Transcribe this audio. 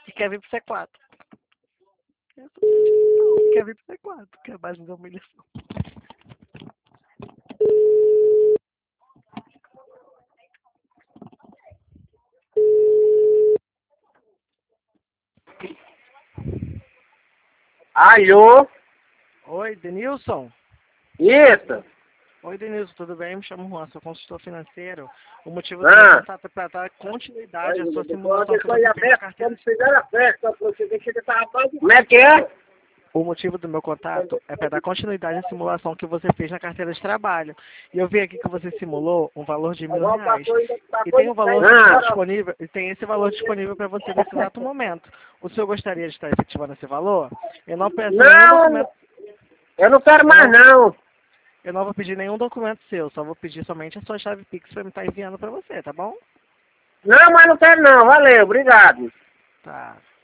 E quer vir pro C4. Quer vir pro C4, que é a base da humilhação. Alô? Oi, Denilson? Isso? Oi, Denilson, tudo bem? Me chamo Juan, sou consultor financeiro. O motivo do meu contato é para dar continuidade à sua simulação que você fez na carteira. Como é que é? O motivo do meu contato é para dar continuidade à simulação que você fez na carteira de trabalho. E eu vi aqui que você simulou um valor de R$1.000. E tem um valor disponível, e tem esse valor disponível para você nesse exato momento. O senhor gostaria de estar efetivando esse valor? Eu não peço nenhum documento. Eu não quero mais não. Eu não vou pedir nenhum documento seu, só vou pedir somente a sua chave Pix para me estar enviando para você, tá bom? Não, mas não quero não. Valeu, obrigado. Tá.